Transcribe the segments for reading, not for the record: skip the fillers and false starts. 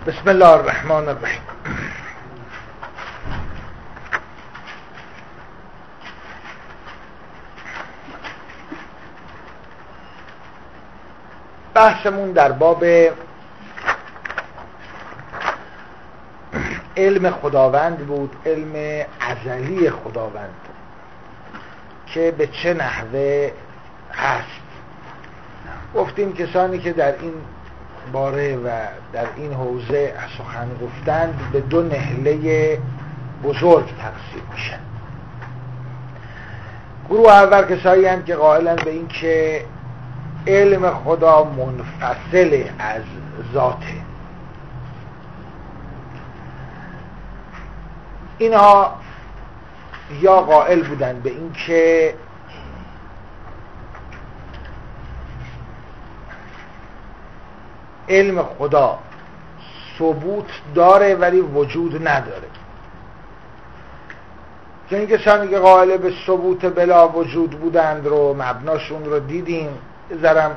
بسم الله الرحمن الرحیم. بحثمون در باب علم خداوند بود، علم ازلی خداوند که به چه نحوه هست. گفتیم کسانی که در این باره و در این حوزه سخن گفتند به دو نهله بزرگ تقسیم میشن. گروه اول کسایی هستند که قائلند به این که علم خدا منفصل از ذاته. اینها یا قائل بودند به این که علم خدا ثبوت داره ولی وجود نداره، که این کسانی که قائل به ثبوت بلا وجود بودند رو مبناشون رو دیدیم، ذرم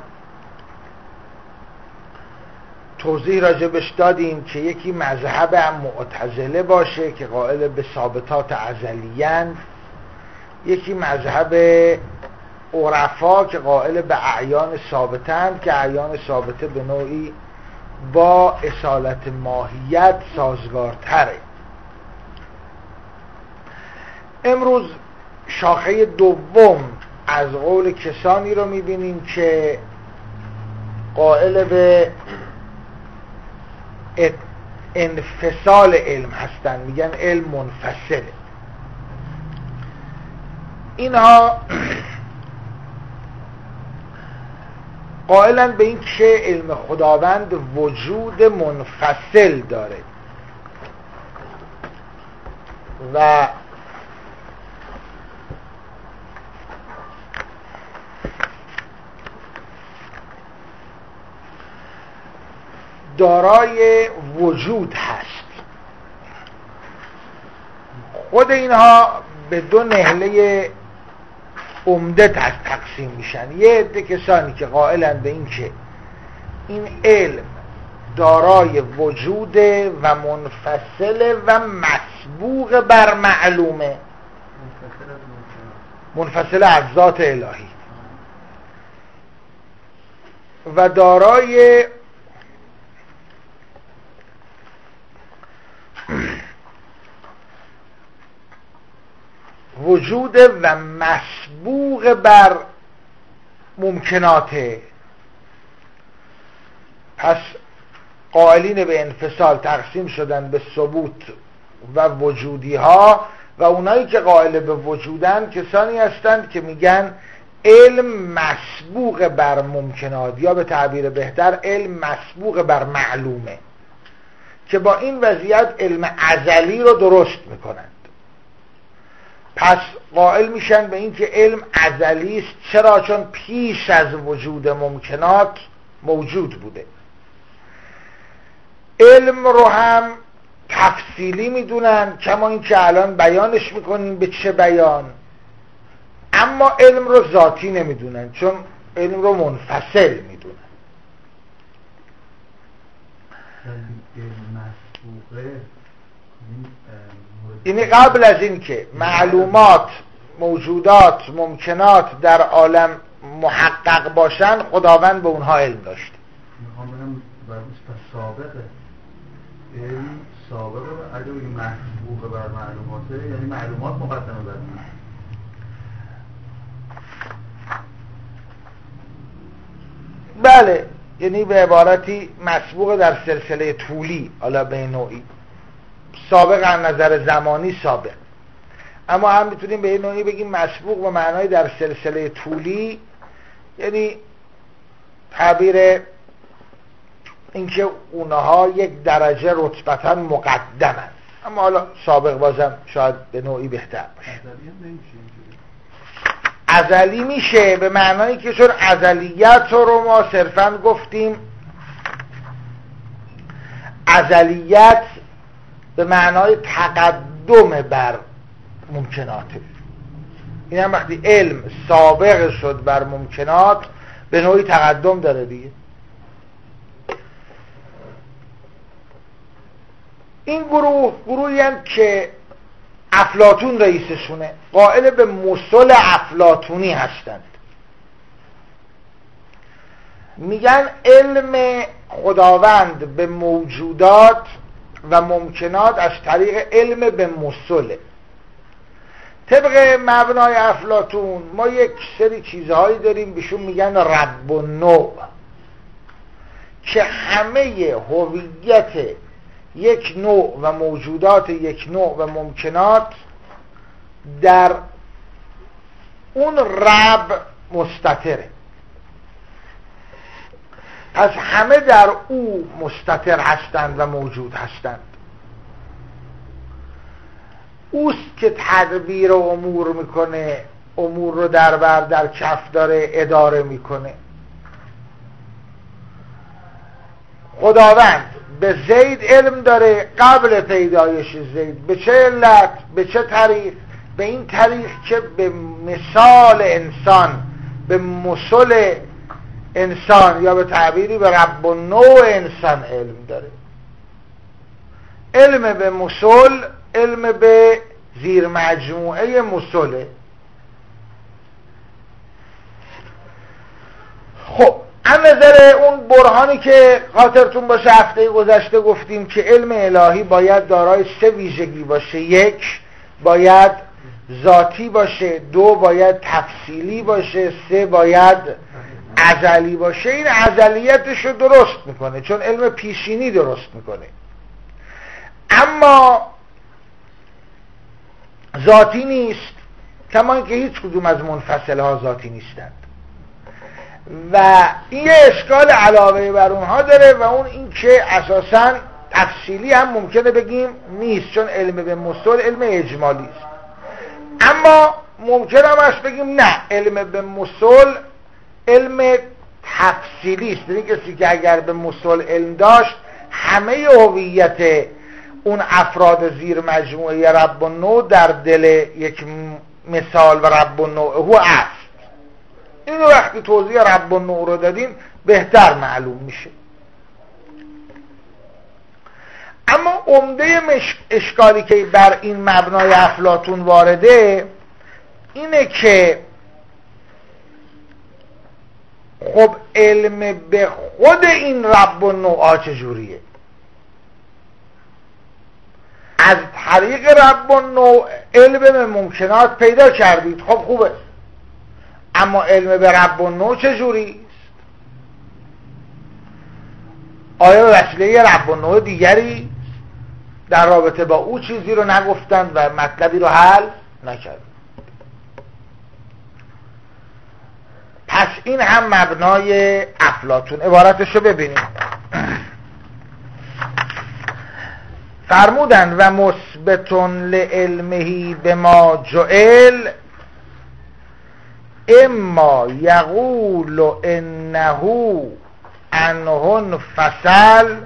توضیح راجبش دادیم که یکی مذهب معتزله باشه که قائل به ثابتات ازلیاند، یکی مذهب عرفا که قائل به اعیان ثابتند که اعیان ثابته به نوعی با اصالت ماهیت سازگارتره. امروز شاخه دوم از قول کسانی رو میبینیم که قائل به انفصال علم هستن، میگن علم منفصله. اینها قائلن به این که علم خداوند وجود منفصل داره و دارای وجود هست. خود اینها به دو نهله عمده تقسیم میشن. یه عده کسانی که قائلند به این که این علم دارای وجود و منفصل و مسبوق بر معلومه، منفصل از ذات الهی، و دارای وجود و مسبوق بر ممکناته. پس قائلین به انفصال تقسیم شدن به ثبوت و وجودی ها، و اونایی که قائل به وجودن کسانی هستند که میگن علم مسبوق بر ممکنات، یا به تعبیر بهتر علم مسبوق بر معلومه، که با این وضعیت علم ازلی رو درست میکنند. پس قائل میشن به این که علم ازلی است. چرا؟ چون پیش از وجود ممکنات موجود بوده. علم رو هم تفصیلی میدونن، کما این که الان بیانش میکنیم به چه بیان، اما علم رو ذاتی نمیدونن، چون علم رو منفصل میدونن. یعنی قبل از این که معلومات، موجودات، ممکنات در عالم محقق باشن، خداوند به اونها علم داشته. میخوام بگم سابقه علم سابقه، اگه بگیم مسبوق بر معلوماته یعنی معلومات مقدمه بر علم. بله، یعنی به عبارتی مسبوق در سلسله طولی، حالا به نوعی سابق از نظر زمانی سابق، اما هم میتونیم به نوعی بگیم مسبوق به معنای در سلسله طولی، یعنی تعبیر اینکه اونها یک درجه رتبتا مقدم است، اما حالا سابق بازم شاید به نوعی بهتر باشه. ازلی میشه به معنایی که چون ازلیت رو ما صرفا گفتیم ازلیت به معنای تقدم بر ممکناته. این هم وقتی علم سابق شد بر ممکنات به نوعی تقدم داره دیگه. این گروهی هستند که افلاطون رئیسشونه، قائل به مثل افلاطونی هستند. میگن علم خداوند به موجودات و ممکنات از طریق علم به مثله. طبق مبنای افلاطون ما یک سری چیزهایی داریم بهشون میگن رب النوع، که همه هویت یک نوع و موجودات یک نوع و ممکنات در اون رب مستتره، از همه در او مستتر هستند و موجود هستند. اوست که تدبیر امور میکنه، امور رو در بر در کف داره، اداره میکنه. خداوند به زید علم داره قبل پیدایش زید. به چه علت؟ به چه طریق؟ به این طریق که به مثال انسان، به مثل انسان، یا به تعبیری به رب النوع انسان علم داره. علم به مثل، علم به زیر مجموعه مثله. خب از نظر اون برهانی که خاطرتون باشه هفته گذشته گفتیم که علم الهی باید دارای 3 ویژگی باشه. 1 باید ذاتی باشه، 2 باید تفصیلی باشه، 3 باید ازلی باشه. این ازلیتش رو درست میکنه چون علم پیشینی درست میکنه، اما ذاتی نیست، کما اینکه هیچ کدوم از منفصل ها ذاتی نیستند. و این اشکال علاوه بر اونها داره و اون این که اساساً تفصیلی هم ممکنه بگیم نیست، چون علم به مثل علم اجمالی است. اما ممکنه هم است بگیم نه، علم به مثل علم تفصیلی است. یعنی کسی که اگر به مثل علم داشت همه هویت اون افراد زیر مجموعه رب النوع در دل یک مثال و رب النوع هو است. اینو وقتی توضیح رب النوع رو دادیم بهتر معلوم میشه. اما عمده اشکالی که بر این مبنای افلاطون وارده اینه که خب علم به خود این رب النوع چجوریه؟ از طریق رب النوع علم به ممکنات پیدا کردید، خب خوبه، اما علم به رب النوع چجوری است؟ آیا وسیله رب النوع دیگری در رابطه با او چیزی رو نگفتند و مطلبی رو حل نکردند؟ پس این هم مبنای افلاطون. عبارتش رو ببینیم. فرمودند و مثبتون لعلمه بما جعل اما یقول انه عنهن فصل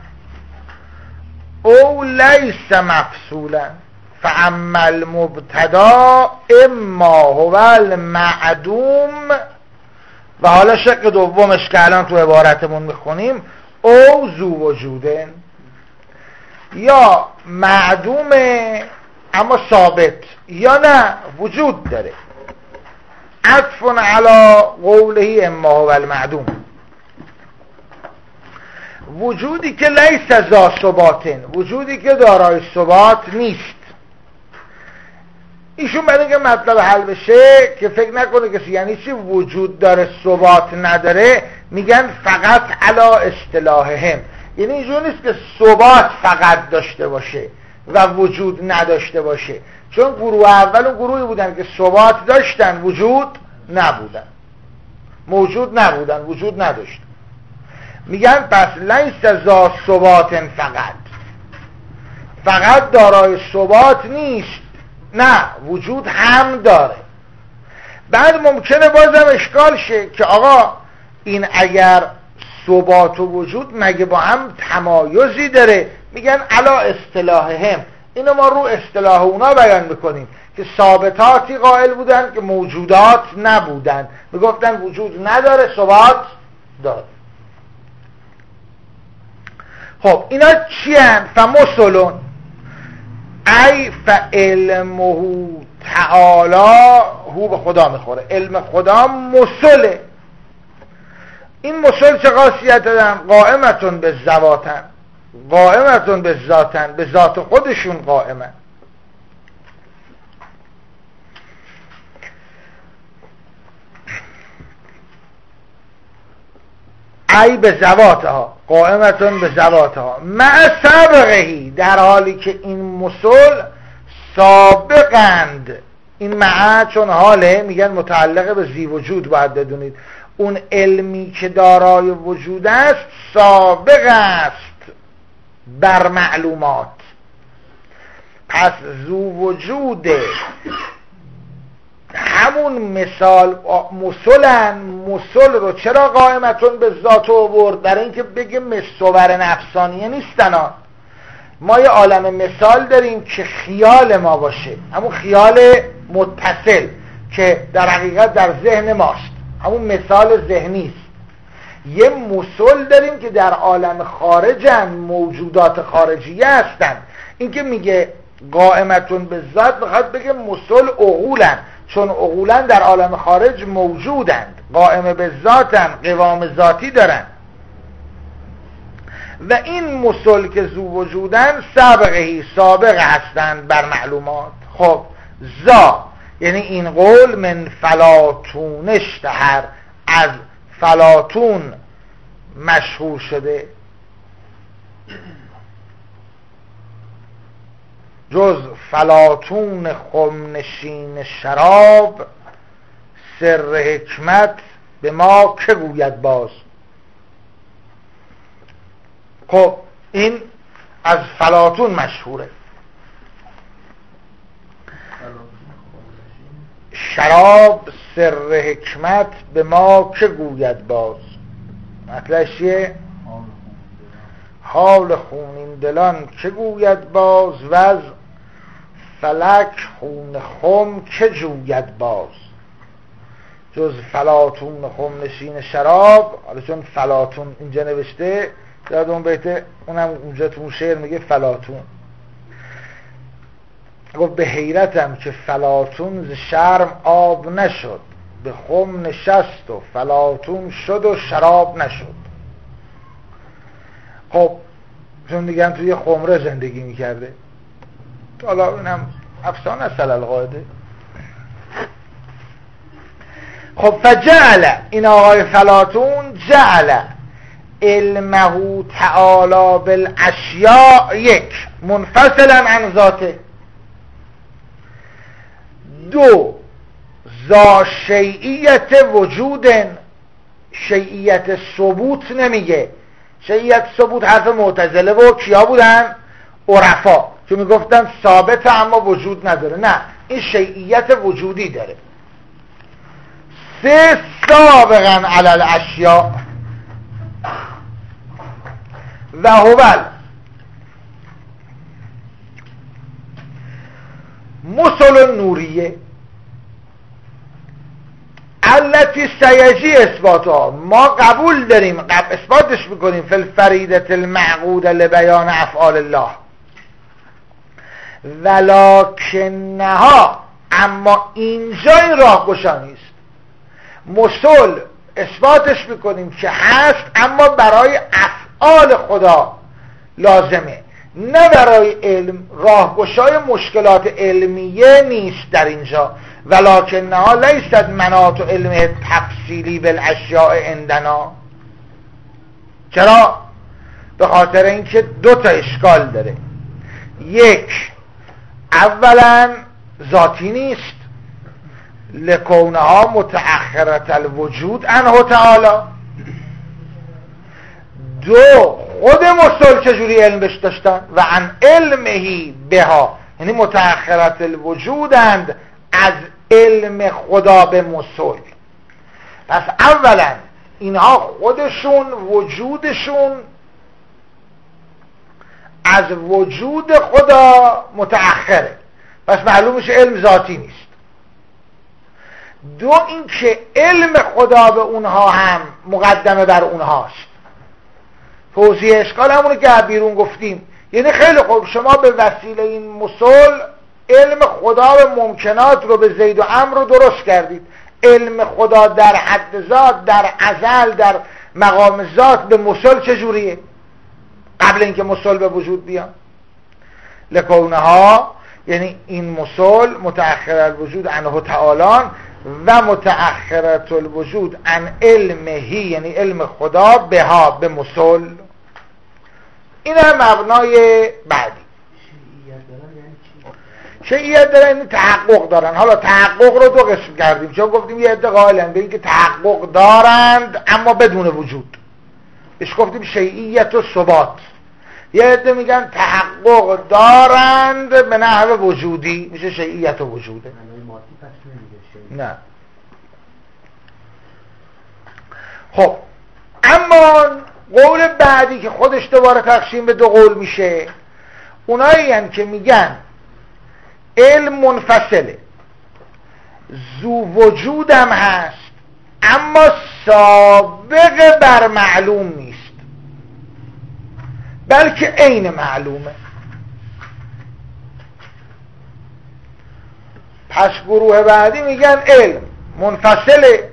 او لیس مفصولا فاما المبتدا اما هو المعدوم. و حالا شق دومش که الان تو عبارتمون میخونیم او ذو وجودن، یا معدومه اما ثابت، یا نه وجود داره. عطف علی قوله اما هو المعدوم، وجودی که لیس ذا ثباتن، وجودی که دارای ثبات نیست. ایشون برای اینکه مطلب حل بشه که فکر نکنه کسی یعنی چی وجود داره ثبات نداره، میگن فقط علی اصطلاحهم، یعنی اینجور نیست که ثبات فقط داشته باشه و وجود نداشته باشه، چون گروه اول اون گروهی بودن که ثبات داشتن وجود نبودن، موجود نبودن وجود نداشتن. میگن پس لیس ذا ثبات فقط دارای ثبات نیست، نه وجود هم داره. بعد ممکنه بازم اشکال شه که آقا این اگر ثبات و وجود مگه با هم تمایزی داره؟ میگن علا اصطلاحهم، اینو ما رو اصطلاح اونا بیان میکنیم که ثابتاتی قائل بودن که موجودات نبودن، میگفتن وجود نداره ثبات داره. خب اینا چی هن؟ فمثلون ای فعلمه تعالی هو به خدا میخوره، علم خدا مثله. این مثل چه خاصیت دارن؟ قائمتون به ذواتن، قائمتون به ذاتن، به ذات خودشون قائمن. ای به ذواتها، قائمتون به ذواتها مع سابقهی، در حالی که این مثل سابقند. این مع چون حاله میگن متعلق به ذی وجود، باید بدونید اون علمی که دارای وجود است سابق است بر معلومات. پس ذو وجوده همون مثال مثلن. مثل رو چرا قائمتون به ذات آورد؟ برای اینکه بگه مصور نفسانیه نیستن ها. ما یه عالم مثال داریم که خیال ما باشه، همون خیال متصل که در حقیقت در ذهن ماست، همون مثال ذهنی است. یه مثل داریم که در عالم خارجن، موجودات خارجیه هستن. این که میگه قائمتون به ذات بخواد بگه مثل عقولن، چون عقولن در عالم خارج موجودند، قائم به ذاتن، قوام ذاتی دارن. و این مثل که ذو وجودن سابقهی، سابق هستند بر معلومات. خب ذا یعنی این قول من فلاطون اشتهر، از فلاطون مشهور شده. جز فلاطون خمنشین شراب، سر حکمت به ما که گوید باز. خب این از فلاطون مشهوره. شراب سر حکمت به ما که گوید باز. مطلبش چیه؟ حال خونین دلان که گوید باز، و از فلک خون خم که جوید باز. جز فلاطون خم نشین شراب. حالا چون فلاطون اینجا نوشته یاد اون بیته، اونم اونجا تو اون شعر میگه فلاطون. گفت به حیرتم که فلاطون ز شرم آب نشد، به خم نشست و فلاطون شد و شراب نشد. خب چون دیگه توی خمره زندگی میکرده. حالا اینم افسانه است القاعده. خب فجعل، این آقای فلاطون جعل علمه تعالی بالاشیاء یک منفصلا عن ذاته. دو ذا شیعیت وجود، شیعیت ثبوت نمیگه. شیعیت ثبوت حرف معتزله و کیا بودن؟ عرفا که میگفتن ثابت اما وجود نداره. نه، این شیعیت وجودی داره. سه سابقا علی الاشیاء و هوال مثل نوریه التي سیجی اثباتها، ما قبول داریم اثباتش میکنیم فی الفریدة المعقود لبیان افعال الله، ولکنها، اما اینجا این راهگشا نیست. مثل اثباتش میکنیم که هست اما برای افعال خدا لازمه، نه برای علم. راهگشای مشکلات علمیه نیست در اینجا. ولکنها لیست مناط علم تفصیلی بالاشیاء عندنا. چرا؟ به خاطر اینکه دو تا اشکال داره. یک، اولا ذاتی نیست، لکونها متأخرة الوجود عنه تعالی. دو، خود مثل چجوری علم بهش داشتن؟ و عن علمهی بها، یعنی متأخرة الوجودند از علم خدا به مثل. پس اولا اینها خودشون وجودشون از وجود خدا متأخره، پس معلوم میشه علم ذاتی نیست. دو، این که علم خدا به اونها هم مقدمه بر اونهاست. توضیح اشکال همونه که بیرون گفتیم. یعنی خیلی خوب، شما به وسیله این مسل علم خدا به ممکنات رو به زید و عمرو رو درست کردید. علم خدا در حد ذات، در ازل، در مقام ذات به مسل چجوریه؟ قبل اینکه مسل به وجود بیان. لکونها، یعنی این مسل متأخر الوجود عنه تعالی و متأخرت الوجود عن علمهی، یعنی علم خدا بها، به مسل. این هم مبنای بعدی. شیعیت دارن یعنی تحقق دارن. حالا تحقق رو دو قسم کردیم، چون گفتیم یه عده قائلن به اینکه تحقق دارند اما بدون وجود، بهش گفتیم شیعیت و ثبات. یه عده میگن تحقق دارند به نحو وجودی، میشه شیعیت و وجوده. نه. خب اما قول بعدی که خودش دوباره تقسیم به دو قول میشه، اونایی هن که میگن علم منفصله، ذو وجودم هست اما سابق بر معلوم نیست، بلکه عین معلومه. پس گروه بعدی میگن علم منفصله،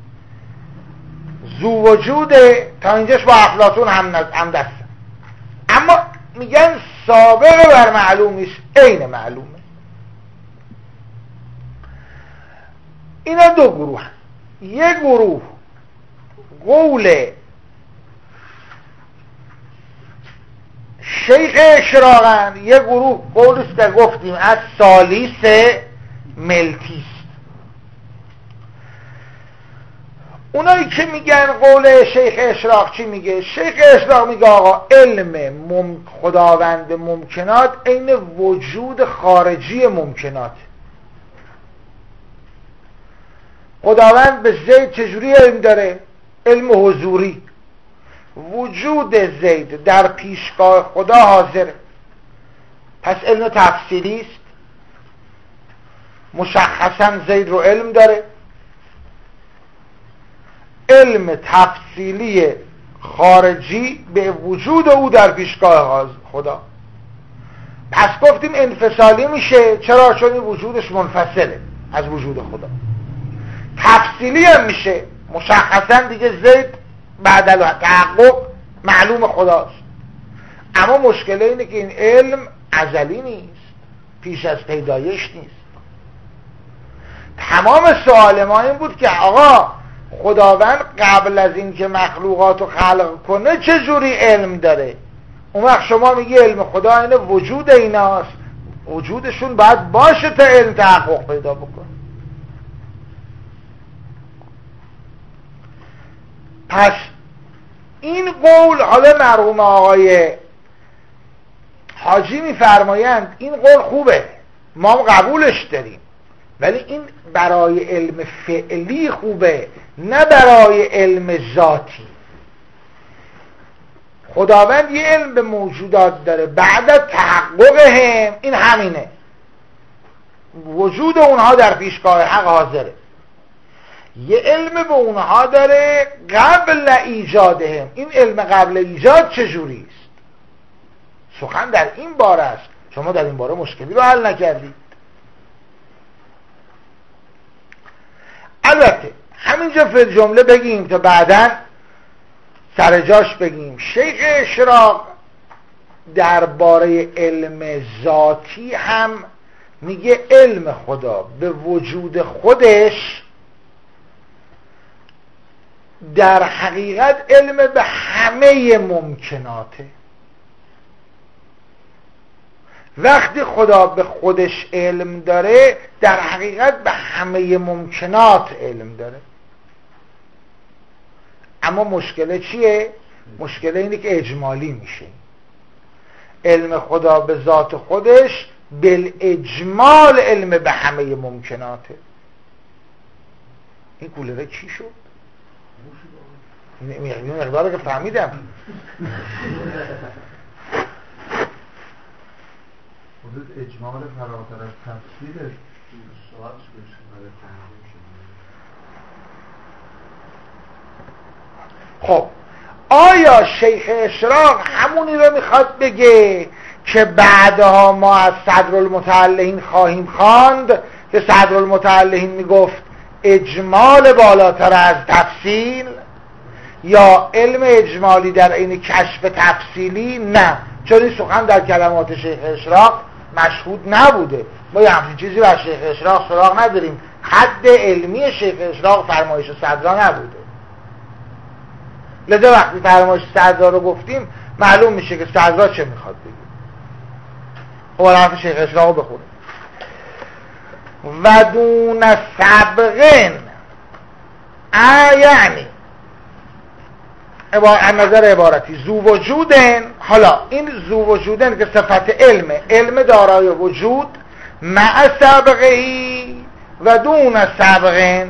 ذو وجوده، تا اینجاش با افلاطون هم دست، اما میگن سابق بر معلوم نیست، عین معلومه. اینا دو گروه هست. یک گروه قول شیخ اشراقن، یک گروه قولش که گفتیم از سالیس ملتیست. اونایی که میگن قول شیخ اشراق چی میگه؟ شیخ اشراق میگه آقا علم خداوند ممکنات عین وجود خارجی ممکنات. خداوند به زید چجوری علم داره؟ علم حضوری. وجود زید در پیشگاه خدا حاضره، پس علم تفصیلی است. مشخصا زید رو علم داره. علم تفصیلی خارجی به وجود او در پیشگاه خدا. پس گفتیم انفصالی میشه. چرا؟ چون این وجودش منفصله از وجود خدا. تفصیلی هم میشه، مشخصا دیگه زید بعد از تحقق معلوم خداست. اما مشکل اینه که این علم ازلی نیست، پیش از پیدایش نیست. تمام سوال ما این بود که آقا خداوند قبل از این که مخلوقات رو خلق کنه چجوری علم داره؟ اون وقت شما میگی علم خدا اینه وجود ایناست، وجودشون باید باشه تا علم تحقق پیدا بکنه. پس این قول، حالا مرحوم آقای حاجی میفرمایند این قول خوبه، ما قبولش داریم، ولی این برای علم فعلی خوبه، نه برای علم ذاتی. خداوند یه علم به موجودات داره بعد از تحقق هم، این همینه، وجود اونها در پیشگاه حق حاضره. یه علم به اونها داره قبل ایجادهم. این علم قبل ایجاد چجوری است؟ سخن در این باره است. شما در این باره مشکلی رو حل نکردید. البته همینجا فی جمله بگیم تا بعداً سر جاش بگیم. شیخ اشراق درباره علم ذاتی هم میگه علم خدا به وجود خودش در حقیقت علم به همه ممکناته. وقتی خدا به خودش علم داره در حقیقت به همه ممکنات علم داره. اما مشکل چیه؟ مشکل اینه که اجمالی میشه. علم خدا به ذات خودش بالاجمال علم به همه ممکناته. این کولره چی شد؟ این مقداره که فهمیدم. حدود اجمال فراتر از تفسیره. خب آیا شیخ اشراق همونی رو میخواد بگه که بعدها ما از صدرالمتعلهین خواهیم خواند که صدرالمتعلهین میگفت اجمال بالاتر از تفصیل، یا علم اجمالی در عین کشف تفصیلی؟ نه، چون این سخن در کلمات شیخ اشراق مشهود نبوده. ما یه همچین چیزی بر شیخ اشراق سراغ نداریم. حد علمی شیخ اشراق فرمایش صدرا نبوده. لذا وقتی فرمایش صدرا رو گفتیم معلوم میشه که صدرا چه میخواد بگه. خب حرف شیخ اشراق رو بخونیم. و دون سبقن یعنی از نظر عبارتی ذو وجودن. حالا این ذو وجودن که صفت علم دارای وجود، مع سبقهی و دون سبقن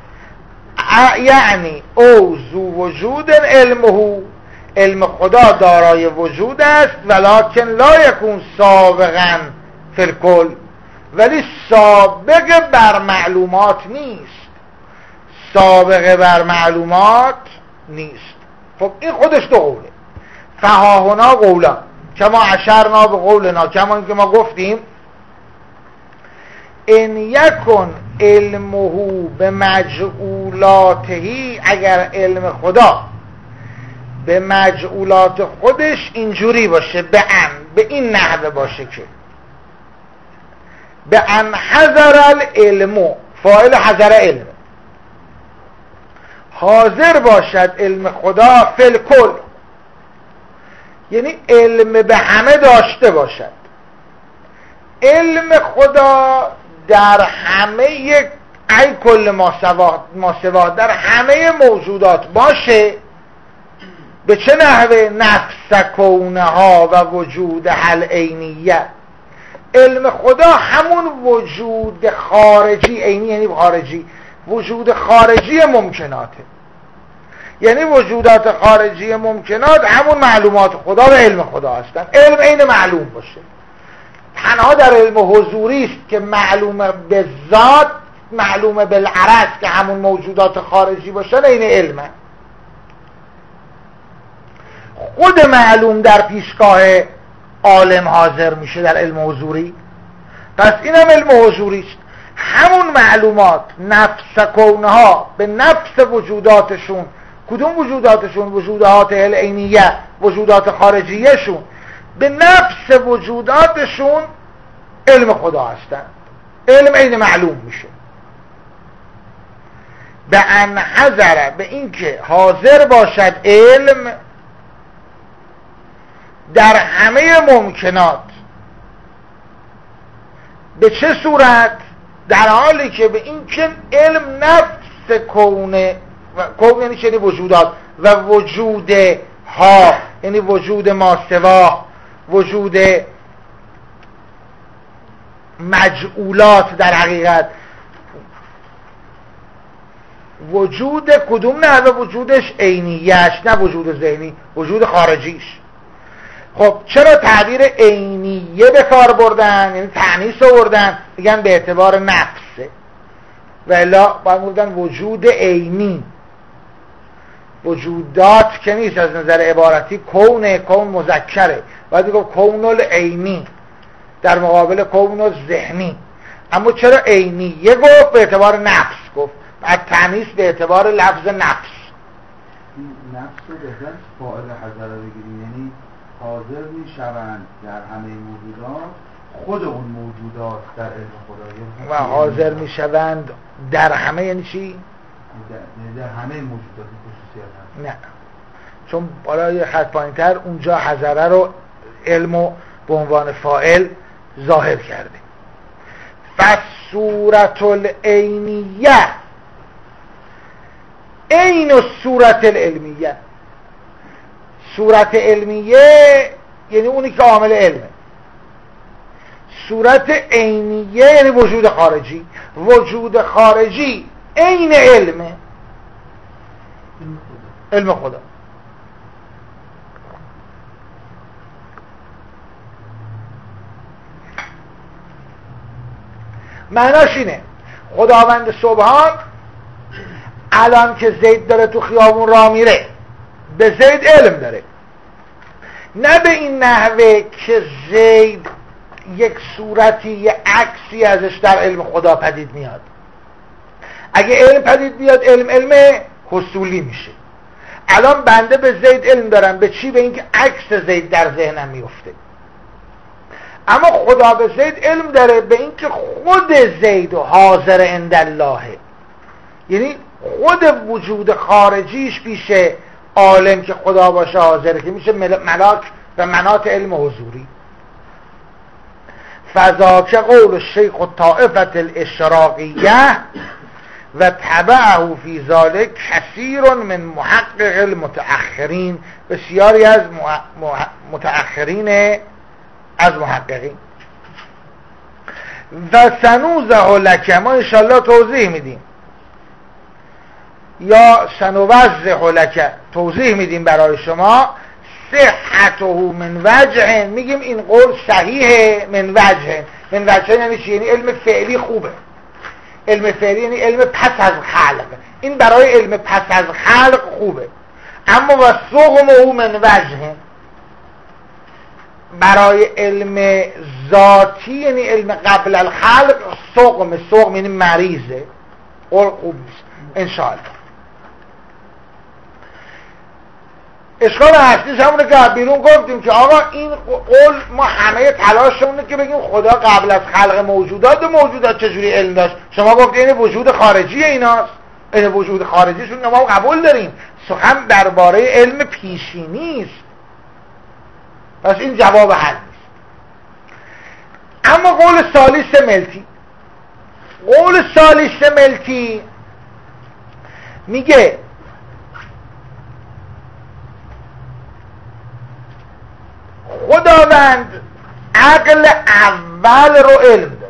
یعنی او ذو وجودن علمه، علم خدا دارای وجود است، ولکن لا یکون سابقا فی الکل، ولی سابق بر معلومات نیست. سابق بر معلومات نیست. خب این خودش دو قوله. فهاهنا قولا کما اشرنا به قولنا، کما اینکه ما گفتیم ان یکن علمه به مجعولاتهی، اگر علم خدا به مجعولات خودش اینجوری باشه، به این نحوه باشه که به ان حضر العلم، فاعل حضر علم، حاضر باشد علم خدا فی الکل، یعنی علم به همه داشته باشد. علم خدا در همه ای کل ما سوا در همه موجودات باشه. به چه نحوه؟ نفس کونها و وجود حل عینیه. علم خدا همون وجود خارجی، عینی یعنی خارجی، وجود خارجی ممکناته. یعنی وجودات خارجی ممکنات همون معلومات خدا و علم خدا هستن. علم عین معلوم باشه. تنها در علم حضوری است که معلوم به ذات، معلوم بالعرض که همون موجودات خارجی باشن این علمه. خود معلوم در پیشگاه عالم حاضر میشه در علم حضوری. پس این هم علم حضوری است. همون معلومات نفس کونها به نفس وجوداتشون، کدوم وجوداتشون؟ وجودات عینیه، وجودات خارجیه شون، به نفس وجوداتشون علم خدا هستن. علم عین معلوم میشه. به ان حضر، به این که حاضر باشد علم در همه ممکنات. به چه صورت؟ در حالی که به این که علم نفس کونه، کون یعنی چنین وجودات، و وجود ها یعنی وجود ماسوا، وجود مجعولات، در حقیقت وجود کدوم نه؟ وجودش عینیش، نه وجود ذهنی، وجود خارجیش. خب چرا تعبیر عینیه به کار بردن؟ یعنی تأنیث آوردن، میگن به اعتبار نفسه، و الا باید بودن وجود عینی. وجودات که نیست از نظر عبارتی، کون مذکره، باید بگم کون العینی در مقابل کون ذهنی. اما چرا عینیه گفت؟ به اعتبار نفس گفت. بعد تأنیث به اعتبار لفظ نفس. نفس رو بهتر فاعل حضر رو بگیریم، یعنی حاضر میشوند در همه موجودات، خود اون موجودات در علم خدایی، و حاضر میشوند در همه یعنی چی؟ در همه موجودات خصوصیت هست. نه، چون بالای خط پایین‌تر اونجا حضره رو علمو به عنوان فاعل ظاهر کرده. فصورت العینیه عین الصورت العلمیه. صورت علمیه یعنی اونی که عامل علمه. صورت عینیه یعنی وجود خارجی. وجود خارجی عین علمه، علم خدا. معناش اینه خداوند سبحان الان که زید داره تو خیابون راه میره، به زید علم داره، نه به این نحوه که زید یک صورتی، یک عکسی ازش در علم خدا پدید میاد. اگه علم پدید بیاد علم حصولی میشه. الان بنده به زید علم دارم، به چی؟ به اینکه عکس زید در ذهنم میفته. اما خدا به زید علم داره به اینکه خود زید حاضر عند اللهه، یعنی خود وجود خارجیش پیش عالم که خدا باشه حاضره، که میشه ملاک و مناط علم حضوری. فذاک قول الشیخ الطائفة الاشراقیه و تبعه فی ذلک کثیر من محقق المتأخرین، بسیاری از متأخرین از محققین. و سنوزه لک، ما انشاءالله توضیح میدیم، یا سنوزه لک، توضیح میدیم برای شما، صحته من وجه، میگیم این قول صحیحه من وجه. من وجه یعنی چی؟ یعنی علم فعلی خوبه. علم فعلی یعنی علم پس از خلق، این برای علم پس از خلق خوبه. اما و سقمه من وجه، برای علم ذاتی یعنی علم قبل الخلق سقم یعنی مریضه، قول خوب نیست انشاءالله. اشکال اصلیش همونه که بیرون گفتیم که آقا این قول ما همه تلاشمونه که بگیم خدا قبل از خلق موجودات چجوری علم داشت. شما گفتید این وجود خارجی ایناست، این وجود خارجیشون ما قبول داریم، سخن درباره علم پیشینی است. پس این جواب حل نیست. اما قول ثالث ملتی میگه خداوند عقل اول رو علم داره.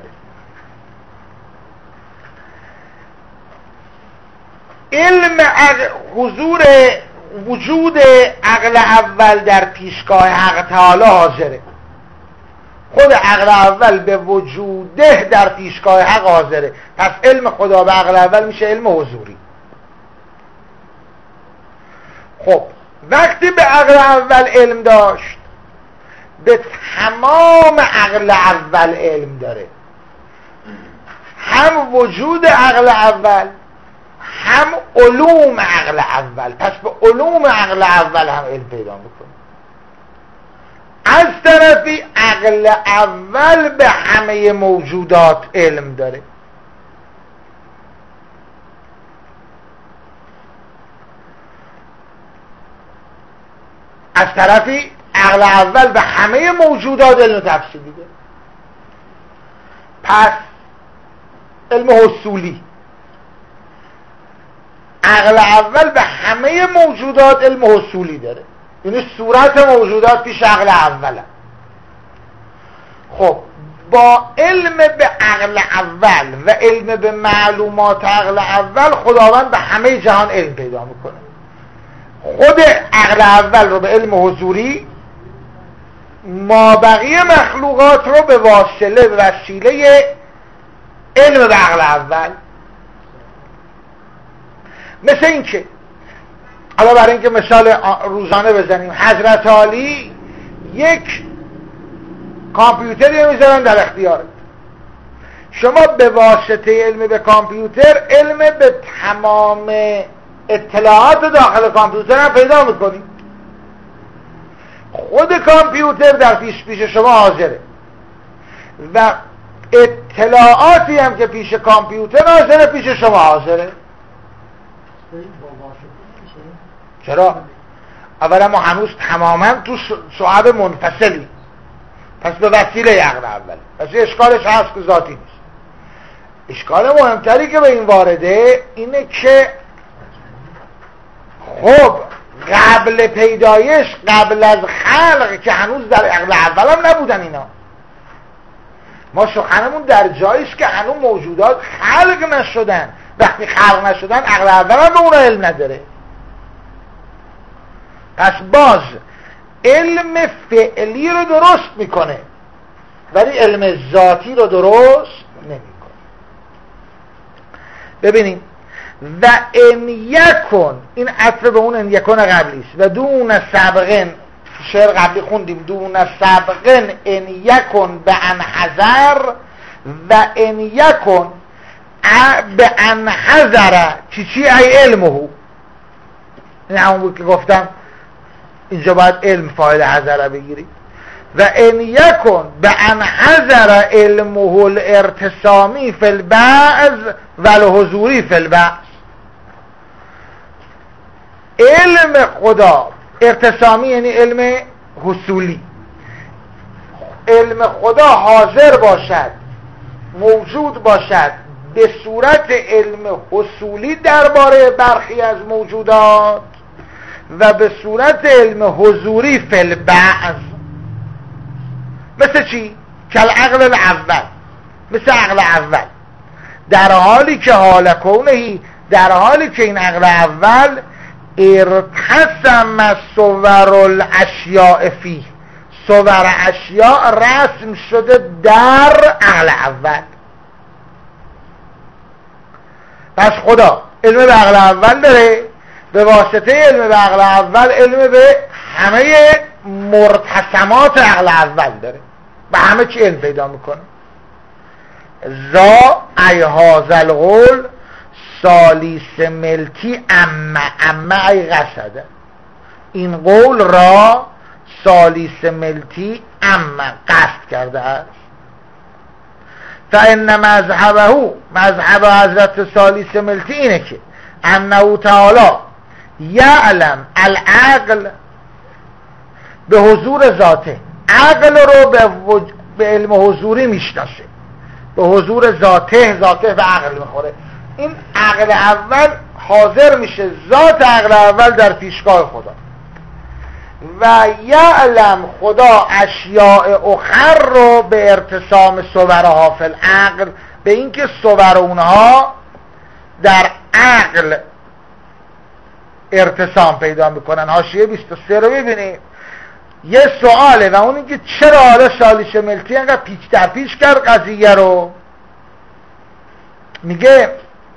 علم حضور وجود عقل اول در پیشگاه حق تعالی حاضره. خود عقل اول به وجوده در پیشگاه حق حاضره. پس علم خدا به عقل اول میشه علم حضوری. خب وقتی به عقل اول علم داشت، به تمام عقل اول علم داره، هم وجود عقل اول هم علوم عقل اول. پس به علوم عقل اول هم علم پیدا میکنه. از طرفی عقل اول به همه موجودات علم داره. از طرفی عقل اول به همه موجودات علم تفصیلی داره. پس علم حصولی، عقل اول به همه موجودات علم حصولی داره، یعنی صورت موجودات پیش عقل اوله. خب با علم به عقل اول و علم به معلومات عقل اول خداوند به همه جهان علم پیدا میکنه. خود عقل اول رو به علم حضوری، ما بقیه مخلوقات رو به وسیله علم به عقل اول. مثل این که حالا برای اینکه مثال روزانه بزنیم، حضرت علی یک کامپیوتری میذارن در اختیارت، شما به واسطه علم به کامپیوتر علم به تمام اطلاعات داخل کامپیوتر هم پیدا میکنید. خود کامپیوتر در پیش شما حاضره و اطلاعاتی هم که پیش کامپیوتر حاضره پیش شما حاضره. چرا؟ اولا ما هنوز تماما تو شعب منفصلی، پس به وسیله عقل اول، پس اشکالش هست که ذاتی نیست. اشکال مهمتری که به این وارده اینه که خب قبل پیدایش، قبل از خلق که هنوز در عقل اول هم نبودن اینا، ما سخنمون در جاییست که هنوز موجودات خلق نشدن. وقتی خلق نشدن عقل اول هم به اونا علم نداره. پس باز علم فعلی رو درست میکنه ولی علم ذاتی رو درست نمیکنه. ببینیم و ان یکن، این عطف به اون ان یکن قبلی است، و دون سبقن، شعر قبلی خوندیم دون سبقن ان یکن به ان حذر و ان یکن به ان حذر چی ای علمه. این همون بود که گفتم اینجا باید علم فاعل حذر بگیرید. و ان یکن به ان حذر علمه الارتسامی فی البعض و الحضوری فی البعض. علم خدا ارتسامی یعنی علم حصولی، علم خدا حاضر باشد، موجود باشد به صورت علم حصولی درباره برخی از موجودات و به صورت علم حضوری فی البعض. مثل چی؟ کل عقل الاول، مثل عقل اول، در حالی که حال کونهی، در حالی که این عقل اول ارتسم صور الاشیاء فی، صور اشیاء رسم شده در عقل اول. پس خدا علم به عقل اول داره، به واسطه علم به عقل اول علم به همه مرتسمات عقل اول داره، به همه چی علم پیدا میکنه. ذا ای هذا القول سالیس ملکی اما ای قصده، این قول را سالیس ملکی اما قصد کرده است. فان مذهبه، مذهب حضرت سالیس ملکی اینه که انه تعالی یعلم العقل به حضور ذاته، عقل رو به علم حضوری میشناسه، به حضور ذاته، ذاته به عقل میخوره. این عقل اول حاضر میشه ذات عقل اول در پیشگاه خدا. و یعلم خدا اشیاء اخر رو به ارتسام صورها فی العقل، به اینکه صور اونها در عقل ارتسام پیدا میکنن. حاشیه 23 رو ببینید، یه سواله و اون اینکه چرا حالا سالیس ملکی انقدر پیچ در پیچ کرد قضیه رو. میگه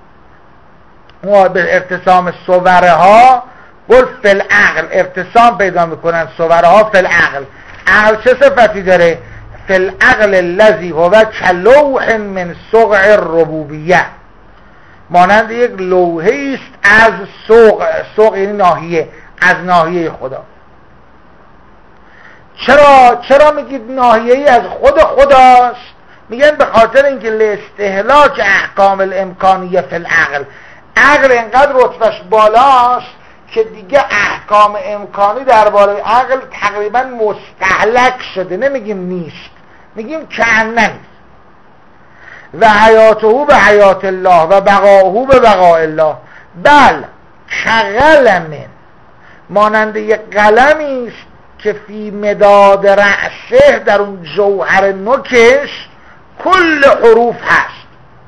به ارتسام صورها قل فی العقل، ارتسام پیدا میکنن صورها فی العقل. عقل چه صفتی داره؟ فی العقل الذی هو کلوح من صقع الربوبیه، مانند یک لوحه است از صقع یعنی ناحیه، از ناحیه خدا. چرا میگید ناحیه‌ای از خود خداست؟ میگن به خاطر اینکه لاستهلاک احکام الامکانیه فی العقل، عقل اینقدر رتبهش بالاست که دیگه احکام امکانی درباره عقل تقریبا مستهلک شده. نمیگیم نیست، میگیم کأنه نیست. و حیاته به حیات الله و بقاؤه به بقاء الله، بل کقلم، مانند یک قلمی است که فی مداد رأسه، در اون جوهر نوکش کل حروف هست.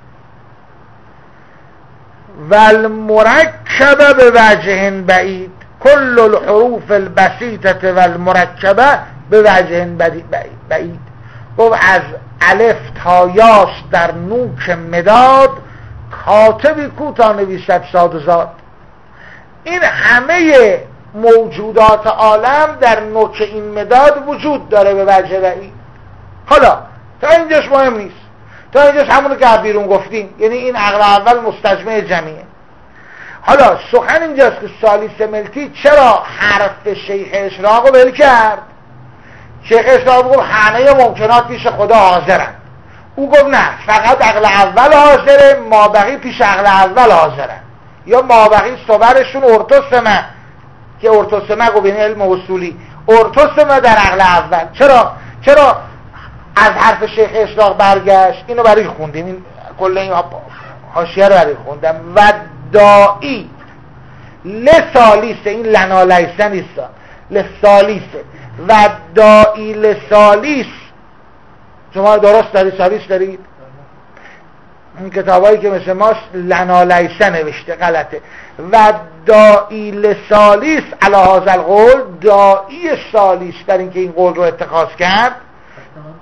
و المرکبه به وجه بعید، کل الحروف البسیطه و المرکبه به وجه بعید. گفت از الف تا یاش در نوک مداد، کاتبی کو تا نویسد ساد و زاد. این همه موجودات عالم در نوک این مداد وجود داره به وجه بعید. حالا تا اینجاش مهم نیست، تا اینجاش همونو که بیرون گفتیم، یعنی این عقل اول مستجمع جمعیه. حالا سخن اینجاست که سالیس ملکی چرا حرف شیخ اشراق رو ول کرد. شیخ اشراق گفت همه ممکنات پیش خدا حاضرن، او گفت نه، فقط عقل اول حاضره، مابقی پیش عقل اول حاضرن، یا مابقی صبرشون ارتسمه، که ارتسمه گفت این علم اصولی، ارتسمه در عقل اول. چرا از حرف شیخ اشراق برگشت؟ اینو برای خوندیم، این کل این حاشیه رو برای خوندم. و دائی لسالیسه، این لنا لیسه نیست، لسالیسه. و دائی لسالیس، شما درست داری سالیس دارید؟ این کتابایی که مثل ماست لنا لیسه نوشته، غلطه. و دائی لسالیس علی هذا القول، دائی سالیس در اینکه این قول رو اتخاذ کرد،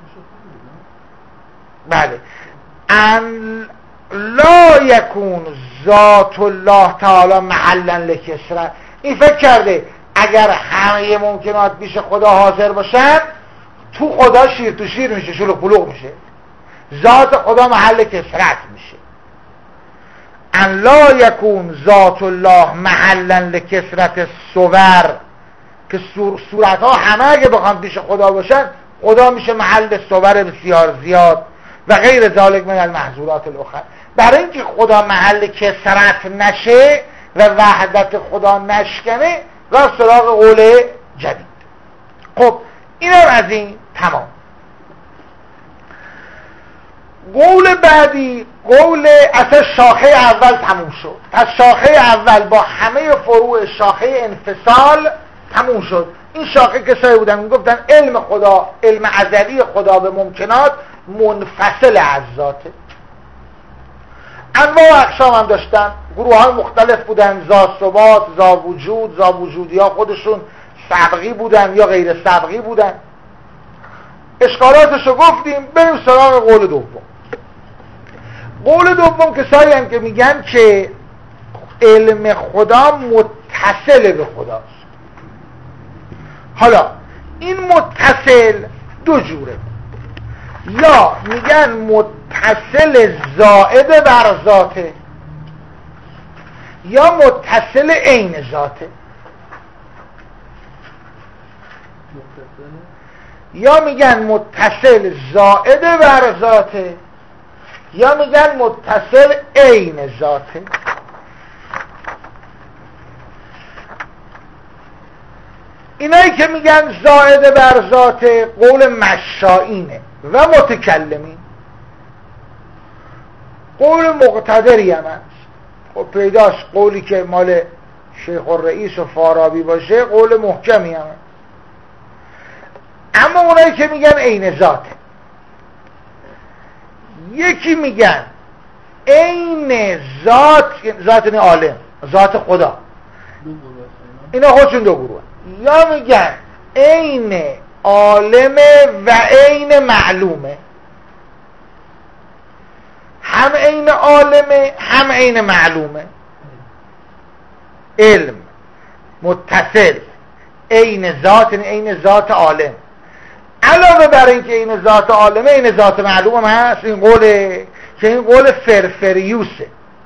بله، ان لا یکون ذات الله تعالی محلا لکثرت. این فکر کرده اگر همه ممکنات پیش خدا حاضر باشن تو خدا شیر تو شیر میشه، شلوغ پلوغ میشه، ذات خدا محل کثرت میشه. ان لا یکون ذات الله محلا لکثرت الصور، که صورت ها همه اگه بخوان پیش خدا باشن خدا میشه محل صور بسیار زیاد و غیر ذالک من المحظورات الاخر. برای اینکه خدا محل کثرت نشه و وحدت خدا نشکنه و سراغ قول جدید. خب این هم از این تمام. قول بعدی قول اصلا شاخه اول تموم شد. پس شاخه اول با همه فروع شاخه انفصال تموم شد. این شاخه کسایی بودن گفتن علم خدا، علم ازلی خدا به ممکنات منفصل از ذاته. انواع و اقسام هم داشتن، گروه های مختلف بودن، ذا ثبات، ذا وجود، ذا وجودی ها خودشون سبقی بودن یا غیر سبقی بودن. اشکالاتشو گفتیم، بریم سراغ قول دوم. قول دوم کسایی هم که میگن که علم خدا متصل به خداست. حالا این متصل دو جوره، یا میگن متصل زائد بر ذاته یا متصل عین ذاته. یا میگن متصل زائد بر ذاته یا میگن متصل عین ذاته. اینایی که میگن زائد بر ذاته قول مشائینه و متکلمین. قول مقتدری هم هست. خب پیداست قولی که مال شیخ الرئیس و فارابی باشه قول محکمی هم هست. اما اونایی که میگن عین ذاته، یکی میگن عین ذات، ذات این عالم، ذات خدا، اینا خودشون دو گروه. یا میگن عین عالمه و عین معلومه، هم عین عالمه هم عین معلومه. علم متصل عین ذات، عین ذات عالم، علاوه بر اینکه این ذات عالمه این ذات معلوم هست. این قوله که این قول فرفریوسه،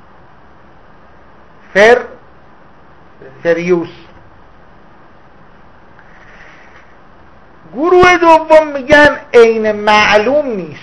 فرفریوس. گروه دوم میگن عین معلوم نیست،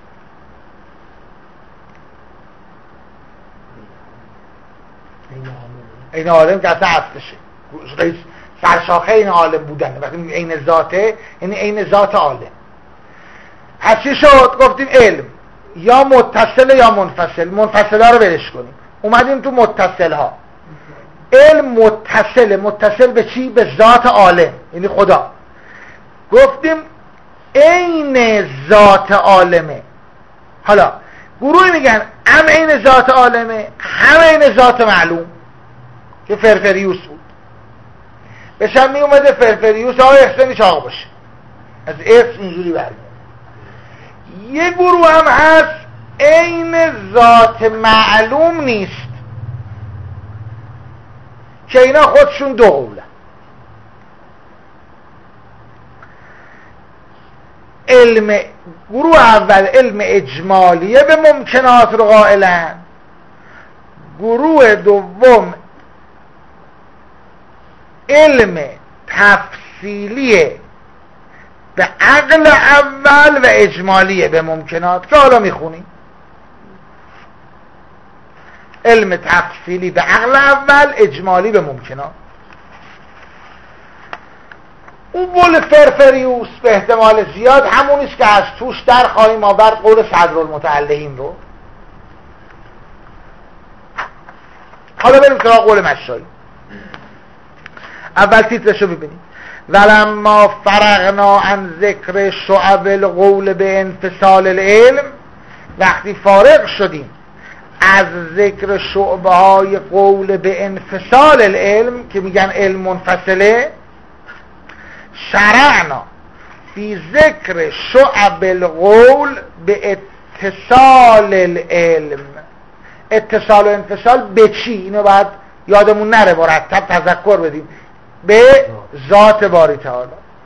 عین عالم که اصلا اصلشه سرشاخه این عالم بودن. وقتی عین ذاته یعنی عین ذات عالم. پس چی شد؟ گفتیم علم یا متصل یا منفصل. منفصل ها رو برش کنیم، اومدیم تو متصل ها. علم متصل به چی؟ به ذات عالم یعنی خدا. گفتیم عین ذات عالمه. حالا گروهی میگن هم عین ذات عالمه هم عین ذات معلوم که فرفریوس بود. بشم می اومده فرفریوس ها احسانی چاق باشه، از اسم اینجوری برگرد. یه گروه هم هست عین ذات معلوم نیست که اینا خودشون دو قولن. گروه اول علم اجمالیه به ممکنات رو قائلن. گروه دوم علم تفصیلیه به عقل اول و اجمالیه به ممکنات که حالا میخونیم. علم تفصیلی به عقل اول، اجمالی به ممکنات. اون قول فرفریوس به احتمال زیاد همونیست که از توش در خواهیم آورد قول صدرالمتعلهین رو. حالا بریم سراغ قول مشایی. اول تیترشو ببینیم. ولما فرغنا عن ذکر شعب القول به انفصال العلم، وقتی فارغ شدیم از ذکر شعبه های قول به انفصال العلم که میگن علم منفصله، شرعنا فی ذکر شعب القول به اتصال العلم، اتصال و انفصال به چی؟ اینو باید یادمون نره، مرتب تذکر بدیم. به ذات باری تعالی.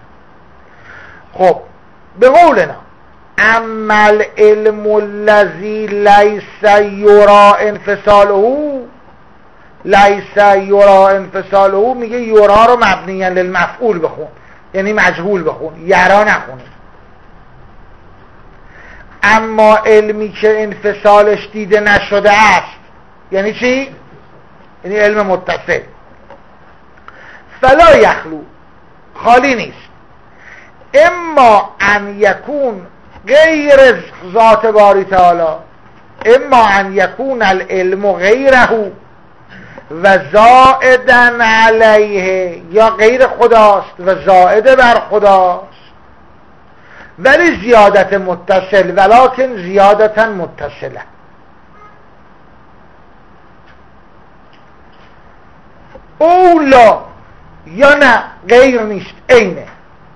خب به قولنا اما العلم الذی لیس یرا انفصاله، لیس یرا انفصاله میگه یرا رو مبنیاً للمفعول بخون، یعنی مجهول بخون، یرا نخونه. اما علمی که انفصالش دیده نشده است یعنی چی؟ یعنی علم متصل. فلا یخلو، خالی نیست. اما ان یکون غیر ذات باری تعالی، اما ان یکون العلم غیره و زائدا علیه، یا غیر خداست و زائد بر خداست، ولی زیادت متصل، ولکن زیادتا متصله. اولا، یا نه غیر نیست، عینه.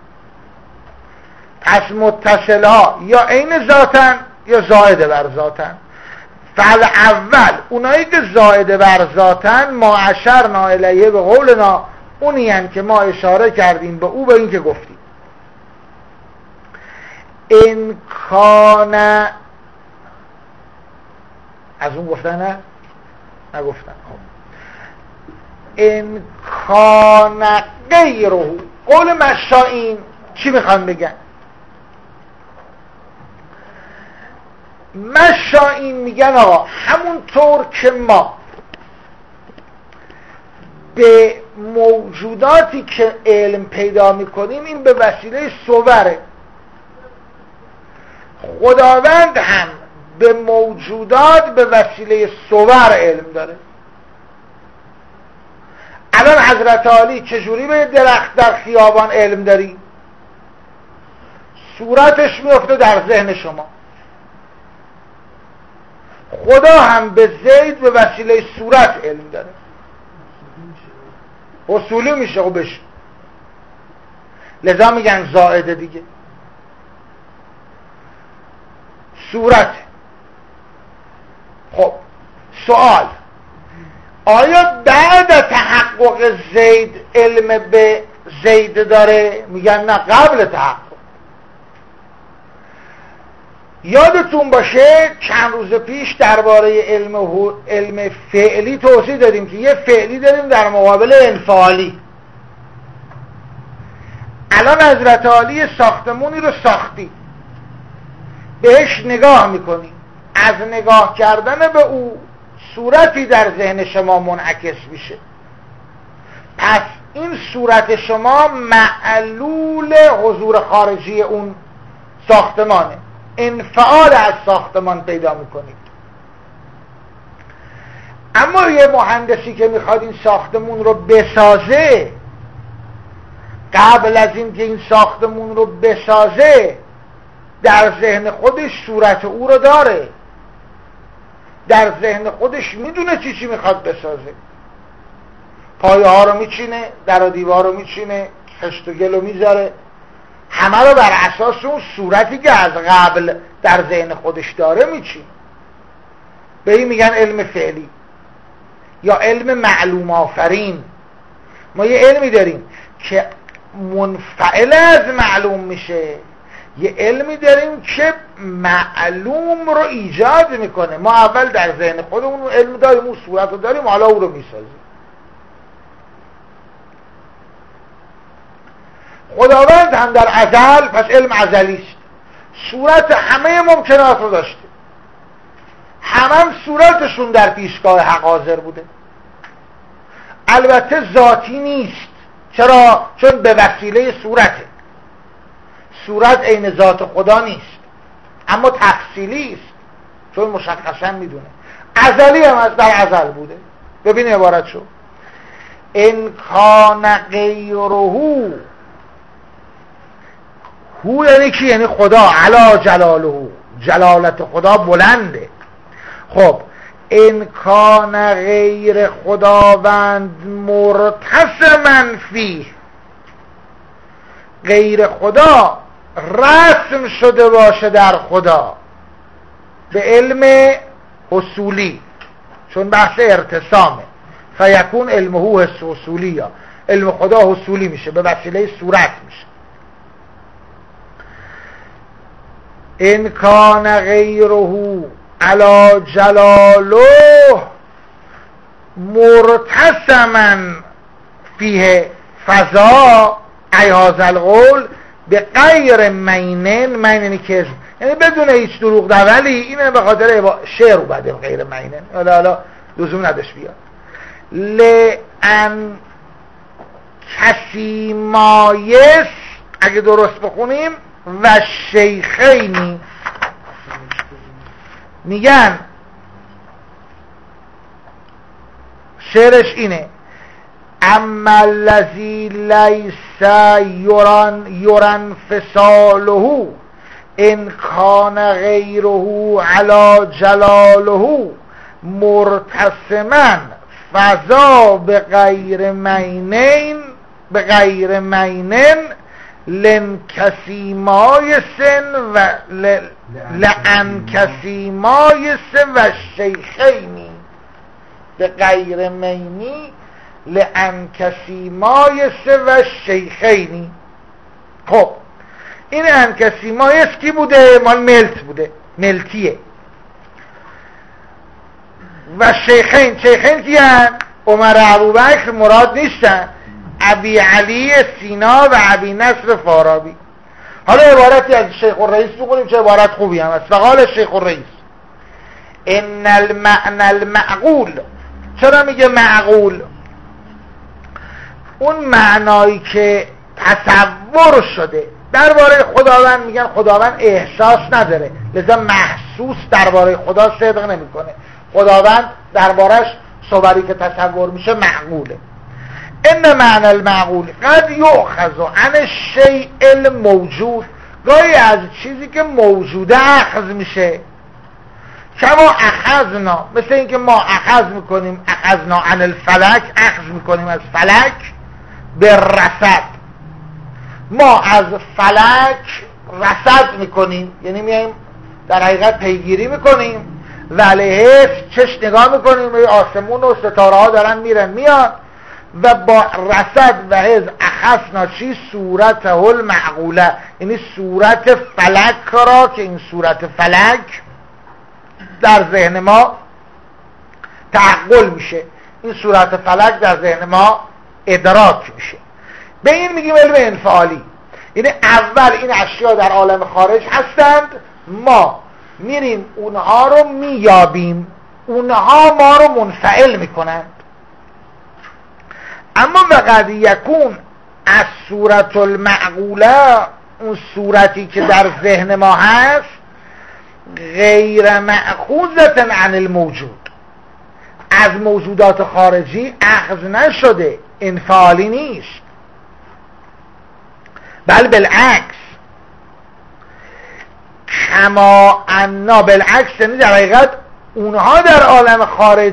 پس متصل ها یا عین ذاتن یا زائد بر ذاتن. فالاول اونایی که زائد بر ذاتن ما اشرنا الیه به قولنا، اونی هن که ما اشاره کردیم به او، به این که گفتیم این کان، از اون گفتن نه؟ نگفتن. خب این کان غیره، قول مشائین چی میخوان بگن؟ مشائین میگن آقا همونطور که ما به موجوداتی که علم پیدا میکنیم این به وسیله صوره، خداوند هم به موجودات به وسیله صور علم داره. الان حضرت علی چجوری به درخت در خیابان علم داری؟ صورتش میفته در ذهن شما. خدا هم به زید به وسیله صورت علم داره. اصولی میشه خب بشه، لذا میگن زائده دیگه، صورت. خب سوال، آیا بعد تحقق زید علم به زید داره؟ میگن نه، قبل تحقق. یادتون باشه چند روز پیش درباره علم فعلی توضیح دادیم که یه فعلی داریم در مقابل انفعالی. الان حضرت علی ساختمونی رو ساختی، بهش نگاه میکنی، از نگاه کردن به او صورتی در ذهن شما منعکس میشه. پس این صورت شما معلول حضور خارجی اون ساختمانه، انفعال از ساختمان پیدا میکنید. اما یه مهندسی که میخواد این ساختمون رو بسازه، قبل از این که این ساختمون رو بسازه در ذهن خودش صورت او رو داره، در ذهن خودش میدونه چی میخواد بسازه. پایه ها رو میچینه، در و دیوار رو میچینه، خشت و گل رو میذاره، همه رو بر اساس اون صورتی که از قبل در ذهن خودش داره میچینه. به این میگن علم فعلی یا علم معلوم آفرین. ما یه علمی داریم که منفعل از معلوم میشه، یه علمی داریم که معلوم رو ایجاد میکنه. ما اول در ذهن خودمون علم داریم، اون صورت رو داریم، حالا اون رو میسازیم. خداوند هم در ازل، پس علم ازلی است، صورت همه ممکنات رو داشته، هم صورتشون در پیشگاه حق حاضر بوده. البته ذاتی نیست. چرا؟ چون به وسیله صورته. صورت عین ذات خدا نیست، اما تفصیلی است، چون مشخصا میدونه. ازلی هم از در ازل بوده. ببین عبارت شو ان کان غیره، هو یعنی کی؟ یعنی خدا، علا جلاله، جلالت خدا بلنده. خب ان کان غیر خداوند مرتسما فیه، غیر خدا رسم شده باشه در خدا به علم حصولی، چون بحث ارتسامه. فیکون علمه حس اصولی، یا علم خدا حصولی میشه، به وسیله صورت میشه. ان کان غیره علی جلاله مرتسما فیه فضا ای هذا القول به غیر مینن، میننی کذب، یعنی بدون هیچ دروغ در، ولی اینه به خاطر شعر اومده غیر مینن، حالا لزوم نداشت بیاد. لئن کسی مایس، اگه درست بخونیم، و شیخینی، میگن شعرش اینه: اما الذی لیس یرن فصاله ان کان غیره علی جلاله مرتسما فضا به غیر مینن لن کسی مایسن و لعن کسی مایسن و شیخینی به غیر مینی لعن کسی مایسن و شیخینی. خب این انکسی مایس کی بوده؟ مال ملت بوده، ملتیه. و شیخین کیان؟ عمر ابوبکر مراد نیستن، ابی علی سینا و ابی نصر فارابی. حالا عبارتی از شیخ الرئیس بکنیم چه عبارت خوبی هم است. فقال شیخ الرئیس ان المعنى المعقول. چرا میگه معقول؟ اون معنایی که تصور شده درباره خداوند، میگن خداوند احساس نداره، لذا محسوس درباره خدا صدق نمیکنه. خداوند دربارش صوری که تصور میشه معقوله. ان معنی المعقول قد یؤخذ عن الشیء الموجود، گاهی از چیزی که موجوده اخذ میشه. کما اخذنا، مثل اینکه ما اخذ میکنیم، اخذنا عن الفلک، اخذ میکنیم از فلک به رصد. ما از فلک رصد میکنیم، یعنی میایم در حقیقت پیگیری میکنیم و علیه چش نگاه میکنیم، آسمون و ستاره ها دارن میرن میان، و با رصد و حز اخذنا چی؟ صورته المعقوله، یعنی صورت فلک را، که این صورت فلک در ذهن ما تعقل میشه، این صورت فلک در ذهن ما ادراک میشه. به این میگیم علم انفعالی. یعنی اول این اشیا در عالم خارج هستند، ما میریم اونها رو مییابیم، اونها ما رو منفعل میکنند. اما وقد یکون از صورت المعقوله، اون صورتی که در ذهن ما هست، غیر مأخوذة عن الموجود، از موجودات خارجی اخذ نشده، انفعالی نیست، بل بالعکس. کما انا، بالعکس، یعنی در حقیقت اونها در عالم خارج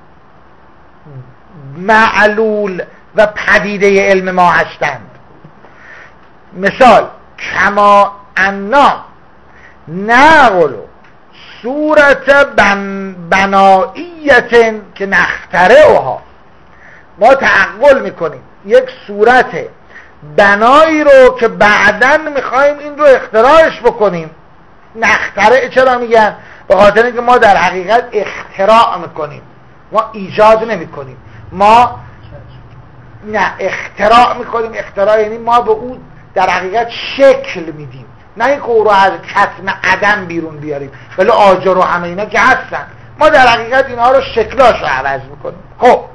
معلول و پدیده علم ما هستند. مثال: کما انا نقل صورت بنائیت که نخترعها، ما تعقل میکنیم یک صورت بنایی رو که بعداً میخوایم این رو اختراعش بکنیم. نخترع چرا میگن؟ به خاطر اینکه ما در حقیقت اختراع میکنیم، ما ایجاد نمیکنیم، ما نه اختراع میکنیم. اختراع یعنی ما به اون در حقیقت شکل میدیم، نه اینکه او رو از کتم عدم بیرون بیاریم، ولی آجر و همه اینا که هستن، ما در حقیقت اینها رو شکلاش رو عوض میکنیم. خب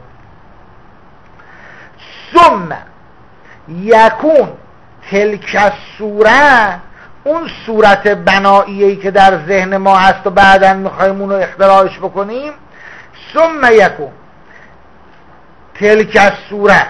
ثم یکون تلک صوره، اون صورت بناییه‌ای که در ذهن ما هست و بعداً میخوایم اون رو اختراعش بکنیم، ثم یکون تلک صوره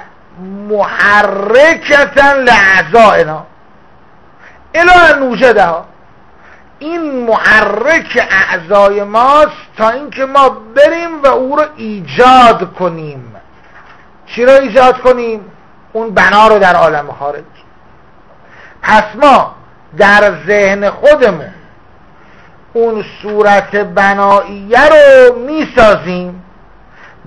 محرکتا لاعضائنا الی ان نوجدها، این محرک اعضای ماست تا اینکه ما بریم و او رو ایجاد کنیم. چی رو ایجاد کنیم؟ اون بنا رو در عالم خارج. پس ما در ذهن خودمون اون صورت بناییه رو میسازیم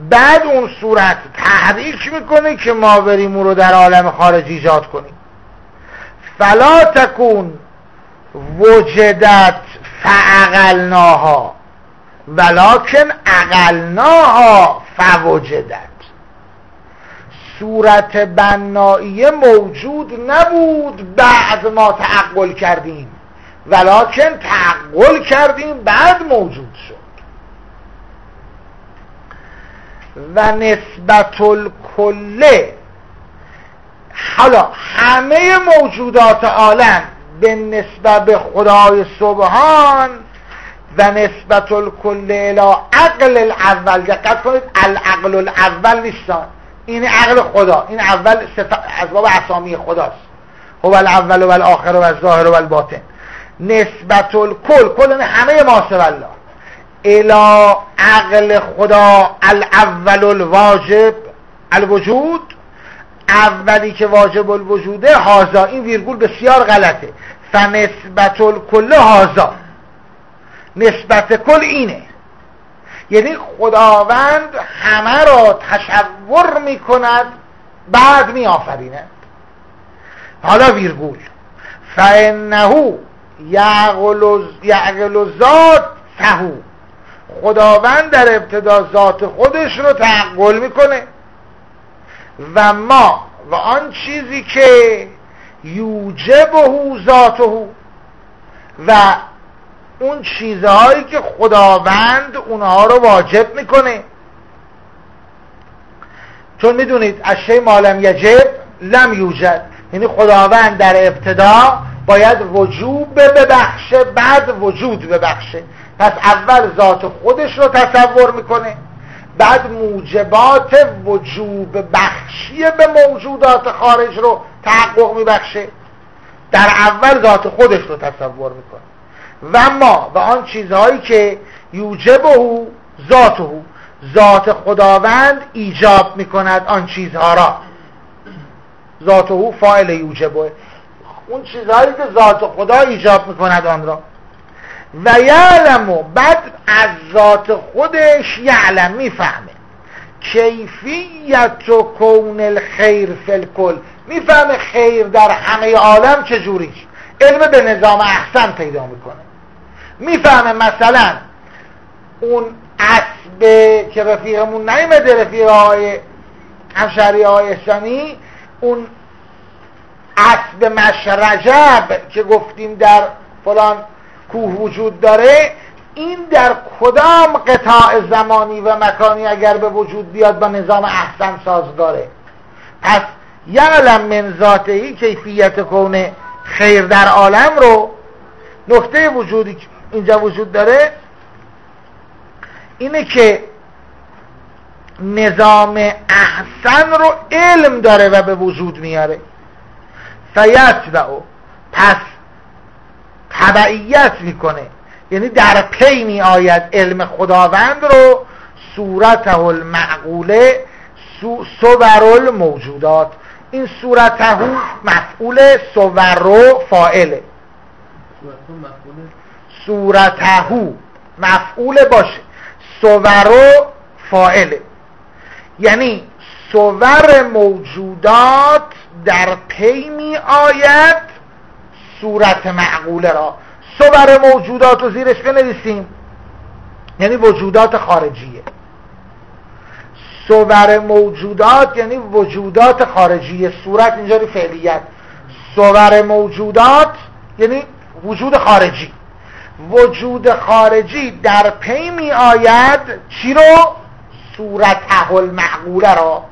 بعد اون صورت تحریک میکنه که ما بریم اون رو در عالم خارج ایجاد کنیم. فلا تکون وجدت فعقلناها ولکن عقلناها فوجدت. صورت بناییه موجود نبود بعد ما تعقل کردیم، ولکن تعقل کردیم بعد موجود شد. و نسبت الکله، حالا همه موجودات عالم به نسبت به خدای سبحان و نسبت الکله الی عقل الاول. دقت کنید، العقل الاول نیستان، این عقل خدا، این اول اسباب اسامی خداست، هو الاول و الاخر و الظاهر و الباطن. نسبت الکل، کل همه ما سوی الله، الی عقل خدا الاول الواجب الوجود، اولی که واجب الوجوده، هازا، این ویرگول بسیار غلطه، فنسبت الکل هازا، نسبت کل اینه، یعنی خداوند همه را تصور میکند بعد میآفریند. حالا ویرگول، فانه یعقل ذاته، خداوند در ابتدا ذات خودش رو تعقل میکنه، و ما و آن چیزی که یوجبه ذاته، و اون چیزهایی که خداوند اونها رو واجب میکنه. چون میدونید الشیء ما لم یجب لم یوجد، یعنی خداوند در ابتدا باید وجوب ببخشه بعد وجود ببخشه. پس اول ذات خودش رو تصور میکنه، بعد موجبات وجوب بخشی به موجودات خارج رو تحقق میبخشه. در اول ذات خودش رو تصور میکنه. و ما و آن چیزهایی که یوجبه ذاته، ذات خداوند ایجاب میکند آن چیزها را، ذاته فاعل یوجبه، اون چیزهایی که ذات خدا ایجاب میکند آن را. و یعلم، بعد از ذات خودش یعلم، میفهمه کیفیت و کون الخیر فی الکل، میفهمه خیر در همه عالم چجوریه، علم به نظام احسن پیدا میکنه. میفهمه مثلا اون اسب که رفیقمون نیمده، رفیق های همشهری های اسلامی، اون اسب مشرجب که گفتیم در فلان کوه وجود داره، این در کدام قطاع زمانی و مکانی اگر به وجود بیاد با نظام احسن سازگاره. پس یعلم من ذاتهی کیفیت کون خیر در عالم رو. نکته وجودی که اینجا وجود داره اینه که نظام احسن رو علم داره و به وجود میاره. فیتبع، پس تبعیت میکنه، یعنی در پی می آید علم خداوند رو، صورته المعقوله صور الموجودات. این صورته مفعول، صور فاعله. صورته مفعول باشه، صور فاعله، یعنی صور موجودات در پی می آید صورت معقوله را. صور موجودات رو زیرش بنویسیم، یعنی وجودات خارجیه. صور موجودات یعنی وجودات خارجیه، صورت اینجا رو فعلیت، صور موجودات یعنی وجود خارجی. وجود خارجی در پی می آید چی رو؟ صورته المعقوله را،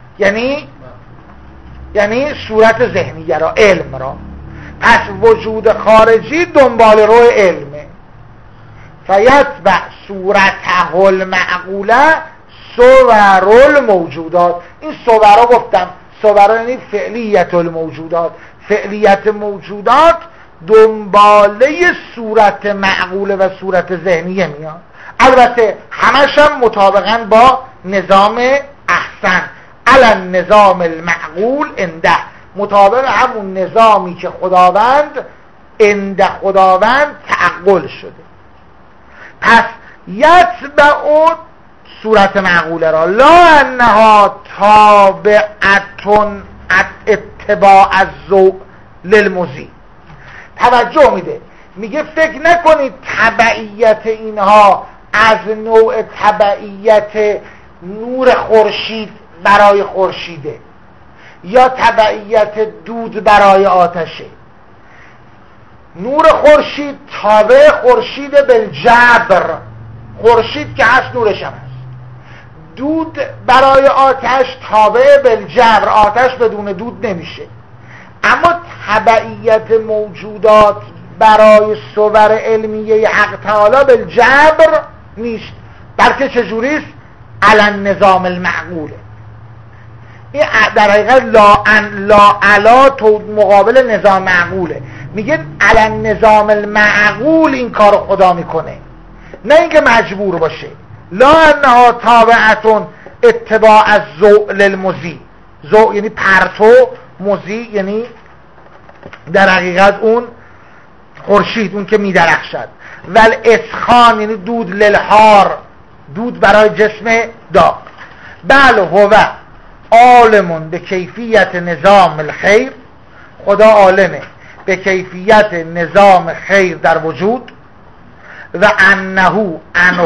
یعنی صورت ذهنیه را، علم را. پس وجود خارجی دنبال رو علمه. فیتبع صورته المعقوله صور الموجودات. این صورا گفتم، صورا یعنی فعلیت الموجودات، فعلیت موجودات دنباله صورت معقوله و صورت ذهنیه میاد. البته همش هم مطابقاً با نظام احسن، علی نظام المعقول انده، مطابق همون نظامی که خداوند عند خداوند تعقل شده. پس یتبع صورت معقوله را، لا انها تابعتون اتباع الذوق للمضی. توجه میده، میگه فکر نکنید تبعیت اینها از نوع تبعیت نور خورشید برای خورشیده یا تبعیت دود برای آتشه. نور خورشید تابع خورشید بالجبر، خورشید که هست نورش هم هست. دود برای آتش تابع بالجبر، آتش بدون دود نمیشه. اما تبعیت موجودات برای صور علمیه حق تعالی بالجبر نیست، بلکه چجوریست؟ علی النظام المعقوله. این در حقیقت لا علا تو مقابل نظام معقوله. میگه علی النظام المعقول این کار خدا میکنه، نه اینکه مجبور باشه. لا انها تابعتون اتباع الذوق للمضی، ذوق یعنی پرتو، مضی یعنی در حقیقت اون خورشید، اون که میدرخشد. ول اسخان یعنی دود للحار، دود برای جسم داغ. بله هو عالمون به کیفیت نظام الخیر، خدا عالمه به کیفیت نظام خیر در وجود. و انه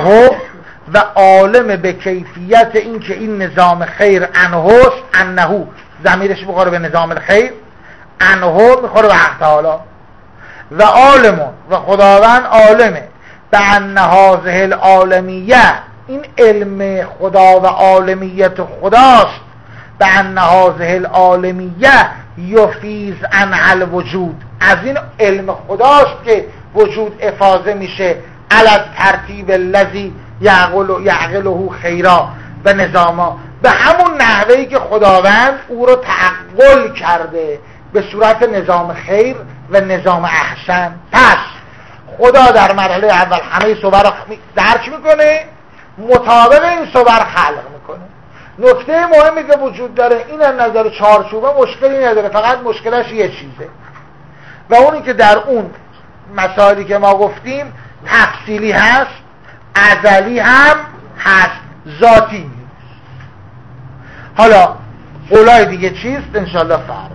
و عالم به کیفیت این که این نظام خیر انهوست، انه ضمیرش بخوره به نظام الخیر، انه میخوره به حق تعالی. و عالمون و خداوند عالمه به ان هذه العالمیه، این علم خدا و عالمیت خداست. به ان هذه العالمیه یفیض عن الوجود، از این علم خداست که وجود افاضه میشه علی ترتیب الذی یعقله خیرا و نظاما، به همون نحوهی که خداوند او رو تعقل کرده به صورت نظام خیر و نظام احسن. پس خدا در مرحله اول همه صور رو درک میکنه، مطابق این صور خلق میکنه. نکته مهمی که وجود داره این از نظر چارچوبه مشکلی نداره، فقط مشکلش یه چیزه و اونی که در اون مسائلی که ما گفتیم تفصیلی هست، ازلی هم هست، ذاتی نیست. حالا قولای دیگه چیست؟ انشالله فرق